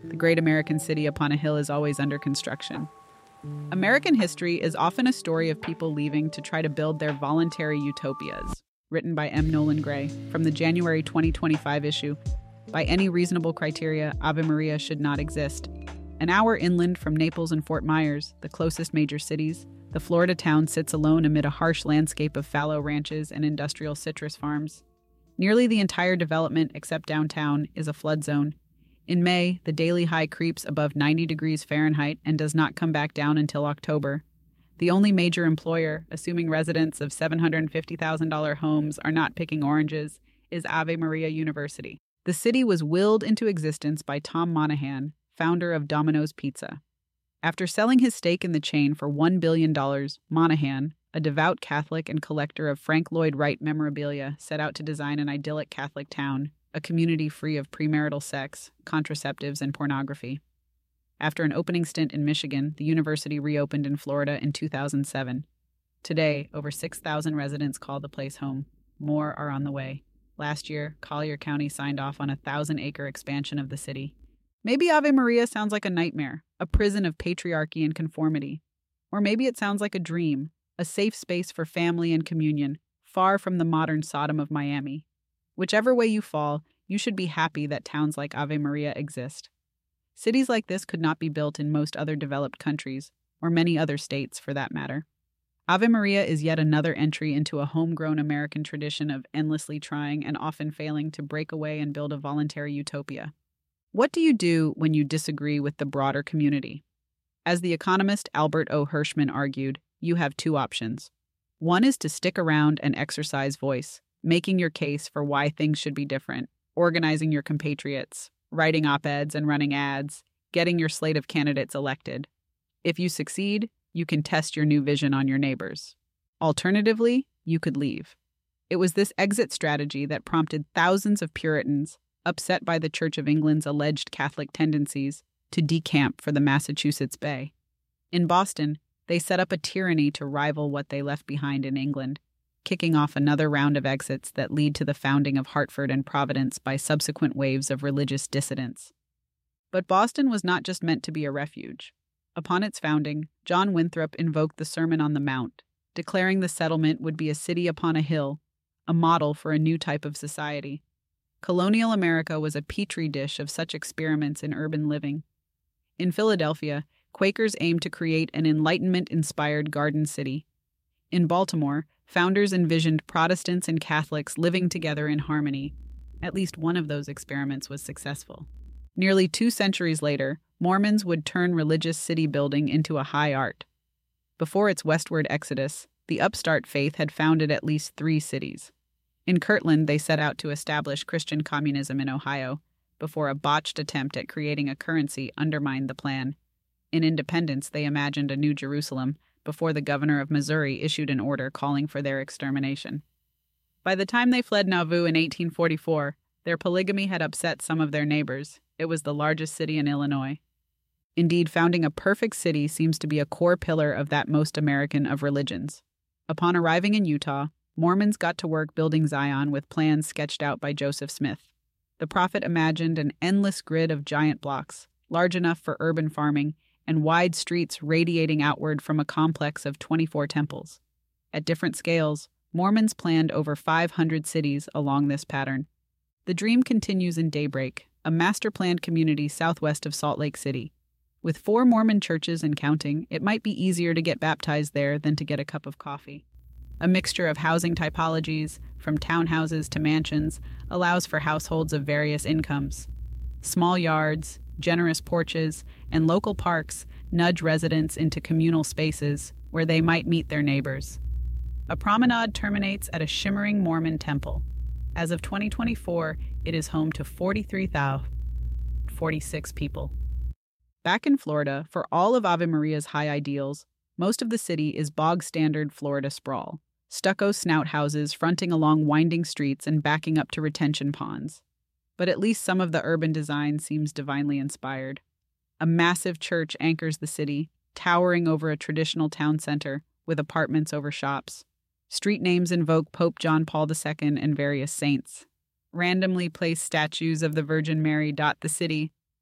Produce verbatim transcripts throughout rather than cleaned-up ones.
The great American city upon a hill is always under construction. American history is often a story of people leaving to try to build their voluntary utopias. Written by M. Nolan Gray from the January twenty twenty-five issue. By any reasonable criteria, Ave Maria should not exist. An hour inland from Naples and Fort Myers, the closest major cities, the Florida town sits alone amid a harsh landscape of fallow ranches and industrial citrus farms. Nearly the entire development, except downtown, is a flood zone. In May, the daily high creeps above ninety degrees Fahrenheit and does not come back down until October. The only major employer, assuming residents of seven hundred fifty thousand dollars homes are not picking oranges, is Ave Maria University. The city was willed into existence by Tom Monahan, founder of Domino's Pizza. After selling his stake in the chain for one billion dollars, Monahan, a devout Catholic and collector of Frank Lloyd Wright memorabilia, set out to design an idyllic Catholic town, a community free of premarital sex, contraceptives, and pornography. After an opening stint in Michigan, the university reopened in Florida in two thousand seven. Today, over six thousand residents call the place home. More are on the way. Last year, Collier County signed off on a thousand-acre expansion of the city. Maybe Ave Maria sounds like a nightmare, a prison of patriarchy and conformity. Or maybe it sounds like a dream, a safe space for family and communion, far from the modern Sodom of Miami. Whichever way you fall, you should be happy that towns like Ave Maria exist. Cities like this could not be built in most other developed countries, or many other states for that matter. Ave Maria is yet another entry into a homegrown American tradition of endlessly trying and often failing to break away and build a voluntary utopia. What do you do when you disagree with the broader community? As the economist Albert O. Hirschman argued, you have two options. One is to stick around and exercise voice, making your case for why things should be different, organizing your compatriots, writing op-eds and running ads, getting your slate of candidates elected. If you succeed, you can test your new vision on your neighbors. Alternatively, you could leave. It was this exit strategy that prompted thousands of Puritans, upset by the Church of England's alleged Catholic tendencies, to decamp for the Massachusetts Bay. In Boston, they set up a tyranny to rival what they left behind in England, kicking off another round of exits that lead to the founding of Hartford and Providence by subsequent waves of religious dissidents. But Boston was not just meant to be a refuge. Upon its founding, John Winthrop invoked the Sermon on the Mount, declaring the settlement would be a city upon a hill, a model for a new type of society. Colonial America was a petri dish of such experiments in urban living. In Philadelphia, Quakers aimed to create an Enlightenment-inspired garden city. In Baltimore, founders envisioned Protestants and Catholics living together in harmony. At least one of those experiments was successful. Nearly two centuries later, Mormons would turn religious city building into a high art. Before its westward exodus, the upstart faith had founded at least three cities. In Kirtland, they set out to establish Christian communism in Ohio, before a botched attempt at creating a currency undermined the plan. In Independence, they imagined a New Jerusalem, before the governor of Missouri issued an order calling for their extermination. By the time they fled Nauvoo in eighteen forty-four, their polygamy had upset some of their neighbors. It was the largest city in Illinois. Indeed, founding a perfect city seems to be a core pillar of that most American of religions. Upon arriving in Utah, Mormons got to work building Zion with plans sketched out by Joseph Smith. The prophet imagined an endless grid of giant blocks, large enough for urban farming, and wide streets radiating outward from a complex of twenty-four temples. At different scales, Mormons planned over five hundred cities along this pattern. The dream continues in Daybreak, a master-planned community southwest of Salt Lake City. With four Mormon churches and counting, it might be easier to get baptized there than to get a cup of coffee. A mixture of housing typologies, from townhouses to mansions, allows for households of various incomes. Small yards, generous porches, and local parks nudge residents into communal spaces where they might meet their neighbors. A promenade terminates at a shimmering Mormon temple. As of twenty twenty-four, it is home to forty-three thousand forty-six people. Back in Florida, for all of Ave Maria's high ideals, most of the city is bog-standard Florida sprawl. Stucco snout houses fronting along winding streets and backing up to retention ponds. But at least some of the urban design seems divinely inspired. A massive church anchors the city, towering over a traditional town center, with apartments over shops. Street names invoke Pope John Paul the Second and various saints. Randomly placed statues of the Virgin Mary dot the city.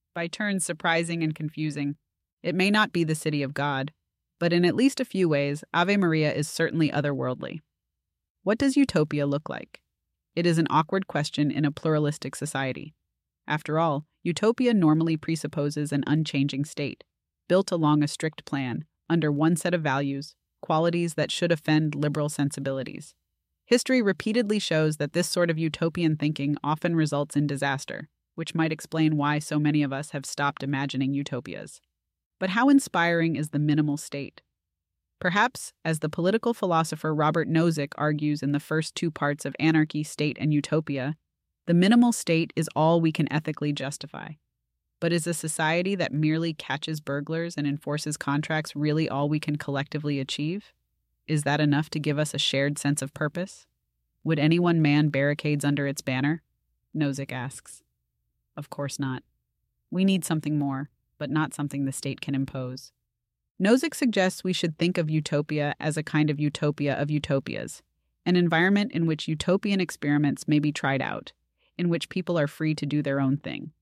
by turns surprising and confusing. It may not be the city of God, but in at least a few ways, Ave Maria is certainly otherworldly. What does utopia look like? It is an awkward question in a pluralistic society. After all, utopia normally presupposes an unchanging state, built along a strict plan, under one set of values, qualities that should offend liberal sensibilities. History repeatedly shows that this sort of utopian thinking often results in disaster, which might explain why so many of us have stopped imagining utopias. But how inspiring is the minimal state? Perhaps, as the political philosopher Robert Nozick argues in the first two parts of Anarchy, State, and Utopia, the minimal state is all we can ethically justify. But is a society that merely catches burglars and enforces contracts really all we can collectively achieve? Is that enough to give us a shared sense of purpose? Would anyone man barricades under its banner? Nozick asks. Of course not. We need something more, but not something the state can impose. Nozick suggests we should think of utopia as a kind of utopia of utopias, an environment in which utopian experiments may be tried out, in which people are free to do their own thing.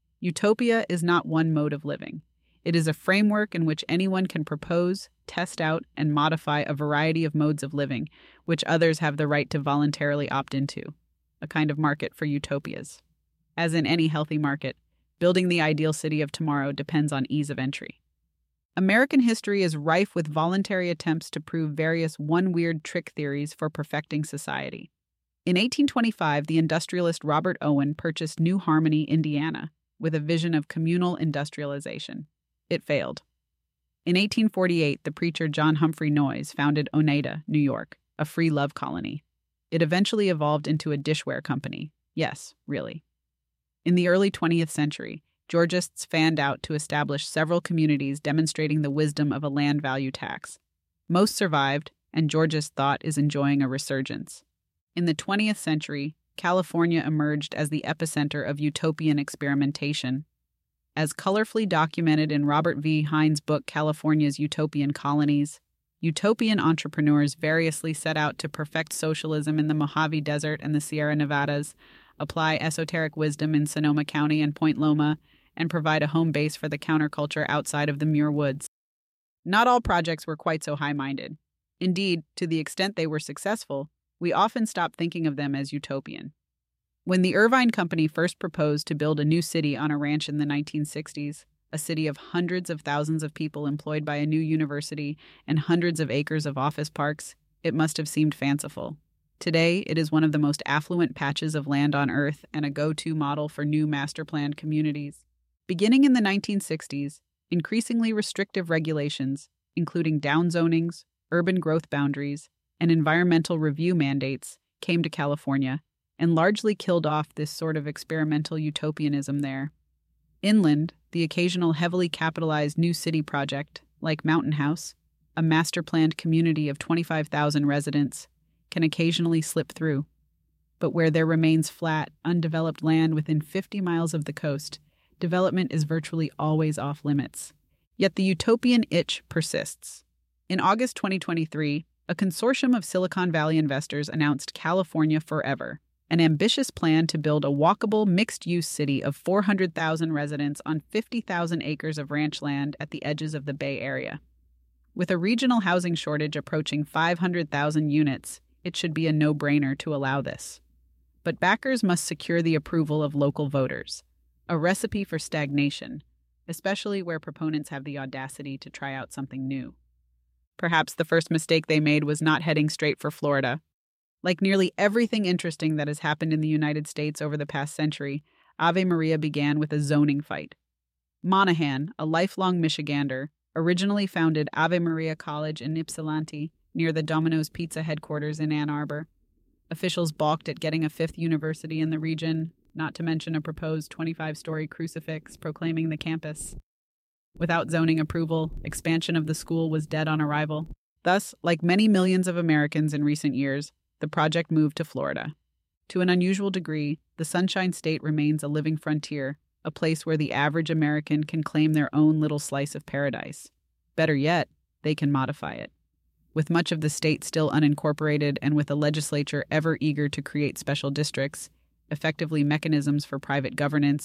Utopia is not one mode of living. It is a framework in which anyone can propose, test out, and modify a variety of modes of living, which others have the right to voluntarily opt into, a kind of market for utopias. As in any healthy market, building the ideal city of tomorrow depends on ease of entry. American history is rife with voluntary attempts to prove various one-weird trick theories for perfecting society. In eighteen twenty-five, the industrialist Robert Owen purchased New Harmony, Indiana, with a vision of communal industrialization. It failed. In eighteen forty-eight, the preacher John Humphrey Noyes founded Oneida, New York, a free love colony. It eventually evolved into a dishware company. Yes, really. In the early twentieth century, Georgists fanned out to establish several communities demonstrating the wisdom of a land value tax. Most survived, and Georgist thought is enjoying a resurgence. In the twentieth century, California emerged as the epicenter of utopian experimentation. As colorfully documented in Robert V. Hines' book California's Utopian Colonies, utopian entrepreneurs variously set out to perfect socialism in the Mojave Desert and the Sierra Nevadas, apply esoteric wisdom in Sonoma County and Point Loma, and provide a home base for the counterculture outside of the Muir Woods. Not all projects were quite so high-minded. Indeed, to the extent they were successful, we often stop thinking of them as utopian. When the Irvine Company first proposed to build a new city on a ranch in the nineteen sixties, a city of hundreds of thousands of people employed by a new university and hundreds of acres of office parks, it must have seemed fanciful. Today, it is one of the most affluent patches of land on Earth and a go-to model for new master-planned communities. Beginning in the nineteen sixties, increasingly restrictive regulations, including downzonings, urban growth boundaries, and environmental review mandates, came to California and largely killed off this sort of experimental utopianism there. Inland, the occasional heavily capitalized new city project, like Mountain House, a master-planned community of twenty-five thousand residents, can occasionally slip through. But where there remains flat, undeveloped land within fifty miles of the coast, development is virtually always off limits. Yet the utopian itch persists. In August twenty twenty-three, a consortium of Silicon Valley investors announced California Forever, an ambitious plan to build a walkable, mixed-use city of four hundred thousand residents on fifty thousand acres of ranch land at the edges of the Bay Area. With a regional housing shortage approaching five hundred thousand units, it should be a no-brainer to allow this. But backers must secure the approval of local voters, a recipe for stagnation, especially where proponents have the audacity to try out something new. Perhaps the first mistake they made was not heading straight for Florida. Like nearly everything interesting that has happened in the United States over the past century, Ave Maria began with a zoning fight. Monahan, a lifelong Michigander, originally founded Ave Maria College in Ypsilanti, near the Domino's Pizza headquarters in Ann Arbor. Officials balked at getting a fifth university in the region, not to mention a proposed twenty-five-story crucifix proclaiming the campus. Without zoning approval, expansion of the school was dead on arrival. Thus, like many millions of Americans in recent years, the project moved to Florida. To an unusual degree, the Sunshine State remains a living frontier, a place where the average American can claim their own little slice of paradise. Better yet, they can modify it. With much of the state still unincorporated and with a legislature ever eager to create special districts, effectively mechanisms for private governance,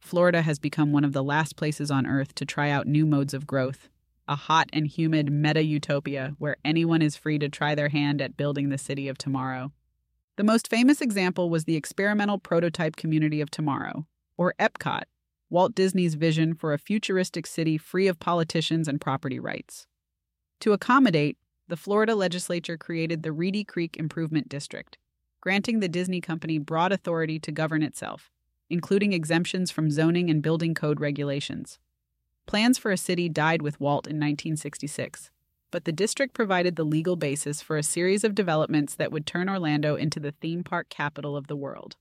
Florida has become one of the last places on Earth to try out new modes of growth, a hot and humid meta-utopia where anyone is free to try their hand at building the city of tomorrow. The most famous example was the experimental prototype community of tomorrow, or Epcot, Walt Disney's vision for a futuristic city free of politicians and property rights. To accommodate, the Florida legislature created the Reedy Creek Improvement District, granting the Disney company broad authority to govern itself, including exemptions from zoning and building code regulations. Plans for a city died with Walt in nineteen sixty-six, but the district provided the legal basis for a series of developments that would turn Orlando into the theme park capital of the world.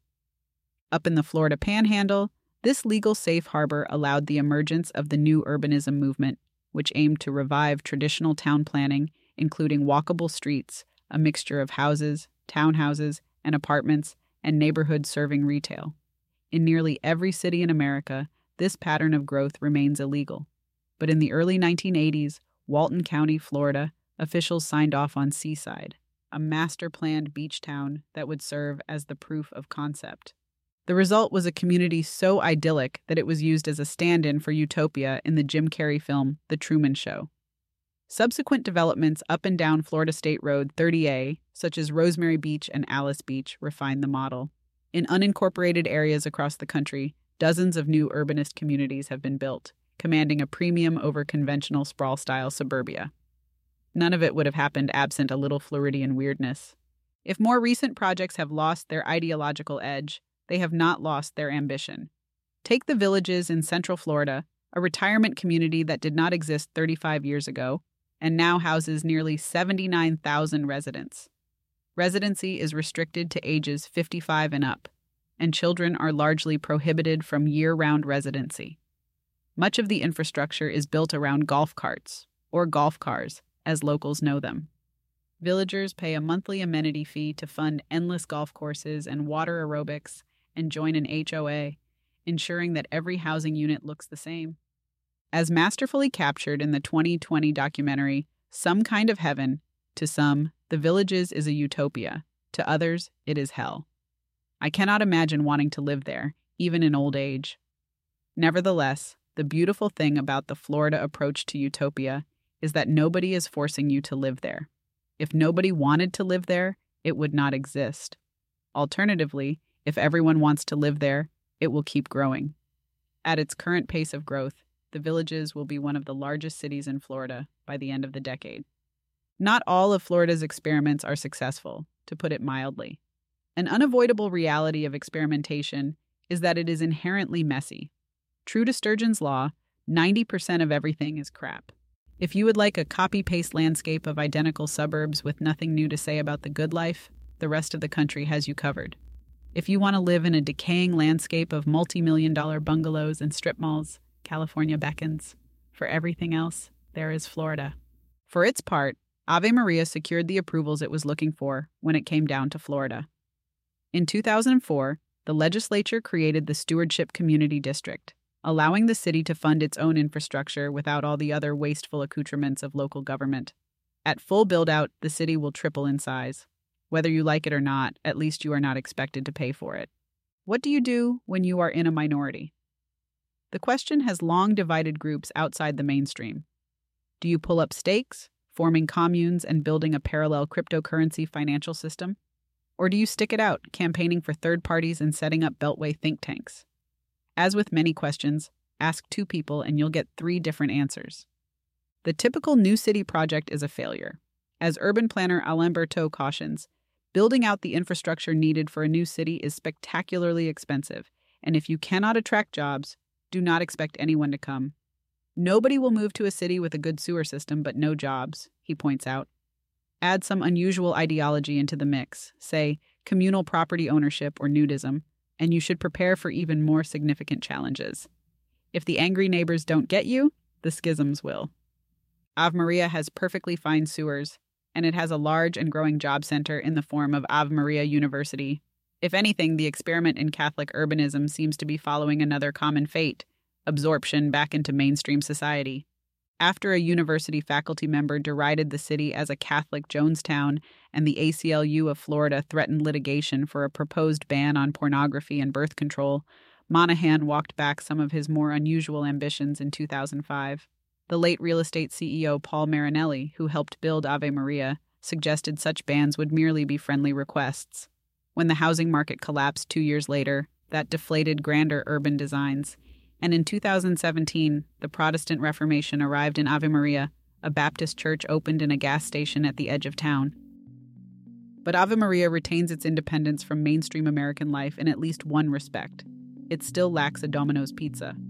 Up in the Florida Panhandle, this legal safe harbor allowed the emergence of the new urbanism movement, which aimed to revive traditional town planning, including walkable streets, a mixture of houses, townhouses, and apartments, and neighborhoods serving retail. In nearly every city in America, this pattern of growth remains illegal. But in the early nineteen eighties, Walton County, Florida, officials signed off on Seaside, a master-planned beach town that would serve as the proof of concept. The result was a community so idyllic that it was used as a stand-in for utopia in the Jim Carrey film The Truman Show. Subsequent developments up and down Florida State Road thirty A, such as Rosemary Beach and Alice Beach, refined the model. In unincorporated areas across the country, dozens of new urbanist communities have been built, commanding a premium over conventional sprawl-style suburbia. None of it would have happened absent a little Floridian weirdness. If more recent projects have lost their ideological edge, they have not lost their ambition. Take the Villages in Central Florida, a retirement community that did not exist thirty-five years ago, and now houses nearly seventy-nine thousand residents. Residency is restricted to ages fifty-five and up, and children are largely prohibited from year-round residency. Much of the infrastructure is built around golf carts, or golf cars, as locals know them. Villagers pay a monthly amenity fee to fund endless golf courses and water aerobics and join an H O A, ensuring that every housing unit looks the same. As masterfully captured in the twenty twenty documentary Some Kind of Heaven, to some, The Villages is a utopia. To others, it is hell. I cannot imagine wanting to live there, even in old age. Nevertheless, the beautiful thing about the Florida approach to utopia is that nobody is forcing you to live there. If nobody wanted to live there, it would not exist. Alternatively, if everyone wants to live there, it will keep growing. At its current pace of growth, the Villages will be one of the largest cities in Florida by the end of the decade. Not all of Florida's experiments are successful, to put it mildly. An unavoidable reality of experimentation is that it is inherently messy. True to Sturgeon's law, ninety percent of everything is crap. If you would like a copy-paste landscape of identical suburbs with nothing new to say about the good life, the rest of the country has you covered. If you want to live in a decaying landscape of multi-million dollar bungalows and strip malls, California beckons. For everything else, there is Florida. For its part, Ave Maria secured the approvals it was looking for when it came down to Florida. In two thousand four, the legislature created the Stewardship Community District, allowing the city to fund its own infrastructure without all the other wasteful accoutrements of local government. At full build-out, the city will triple in size. Whether you like it or not, at least you are not expected to pay for it. What do you do when you are in a minority? The question has long divided groups outside the mainstream. Do you pull up stakes, forming communes and building a parallel cryptocurrency financial system? Or do you stick it out, campaigning for third parties and setting up Beltway think tanks? As with many questions, ask two people and you'll get three different answers. The typical new city project is a failure. As urban planner Alain Berthaud cautions, building out the infrastructure needed for a new city is spectacularly expensive, and if you cannot attract jobs, do not expect anyone to come. Nobody will move to a city with a good sewer system but no jobs, he points out. Add some unusual ideology into the mix, say communal property ownership or nudism, and you should prepare for even more significant challenges. If the angry neighbors don't get you, the schisms will. Ave Maria has perfectly fine sewers, and it has a large and growing job center in the form of Ave Maria University. If anything, the experiment in Catholic urbanism seems to be following another common fate, absorption back into mainstream society. After a university faculty member derided the city as a Catholic Jonestown and the A C L U of Florida threatened litigation for a proposed ban on pornography and birth control, Monahan walked back some of his more unusual ambitions in two thousand five. The late real estate C E O Paul Marinelli, who helped build Ave Maria, suggested such bans would merely be friendly requests. When the housing market collapsed two years later, that deflated grander urban designs. And in two thousand seventeen, the Protestant Reformation arrived in Ave Maria, a Baptist church opened in a gas station at the edge of town. But Ave Maria retains its independence from mainstream American life in at least one respect. It still lacks a Domino's pizza.